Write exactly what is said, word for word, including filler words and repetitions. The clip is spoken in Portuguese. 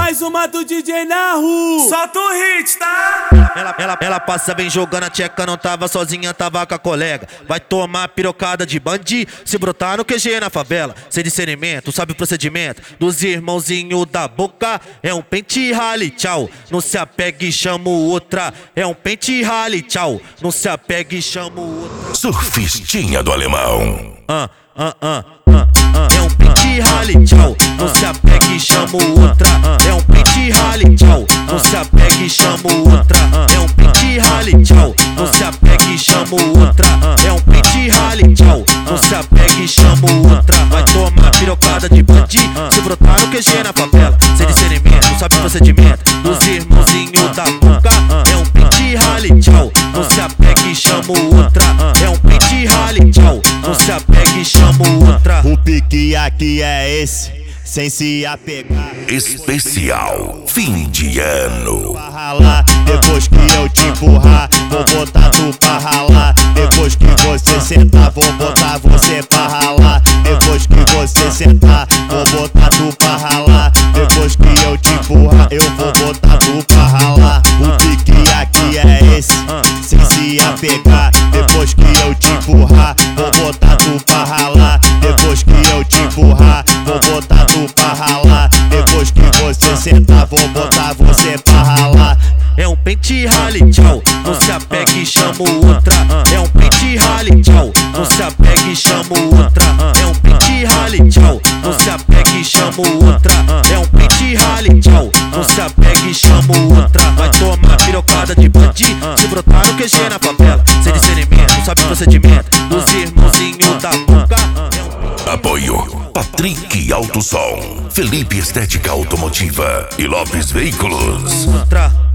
mais uma do D J na rua. Solta o hit, tá? Ela, ela, ela passa bem jogando a tcheca, não tava sozinha, tava com a colega. Vai tomar pirocada de bandido, se brotar no Q G na favela. Sem discernimento, sabe o procedimento dos irmãozinhos da boca. É um pente rale, tchau. Não se apegue e chamo outra. É um pente rale, tchau. Não se apegue e chamo outra. Surfistinha do alemão. Ah, ah, ah, ah, ah. É um pente rale, tchau. Não se apegue e chamo outra. É um pente rale, tchau. Não se apegue e chamo outra. É um pente rale, tchau. Não se apegue e chamo outra. É um pente rale, tchau. Não se apegue e chamo outra. Vai tomar pirocada de bandido, se brotar no Q G na favela. Sem discernimento, sabe o procedimento dos irmãozinhos da boca. É um pente rale, tchau. Não se apegue e chamo outra. É um pente rale, tchau. Não se apegue e chamo outra. O pique aqui é esse, sem se apegar. Especial fim de ano. Pra ralar, depois que eu te empurrar, vou botar tu pra ralar. Depois que você sentar, vou botar você pra ralar. Depois que você sentar, vou botar tu pra ralar. Depois que eu te empurrar, eu vou botar tu pra ralar. O pique aqui é esse, sem se apegar. Depois que eu te empurrar, vou botar tu pra ralar. Depois que eu te empurrar, vou botar tu pra ralar. Depois que você sentar, vou botar você pra ralar. É um pente rale, tchau. Não se apegue e chamo outra. É um pente rale, tchau. Não se apegue e chamo outra. É um pente rale, tchau. Não se apegue e chamo outra. É um pente rale, tchau. Não se apegue e chamo outra. Vai tomar pirocada de bandido, se brotar no Q G na favela. Sem discernimento, sabe o procedimento dos irmãozinhos da boca. Apoio Patrick Alto Som, Felipe Estética Automotiva e Lopes Veículos. Tra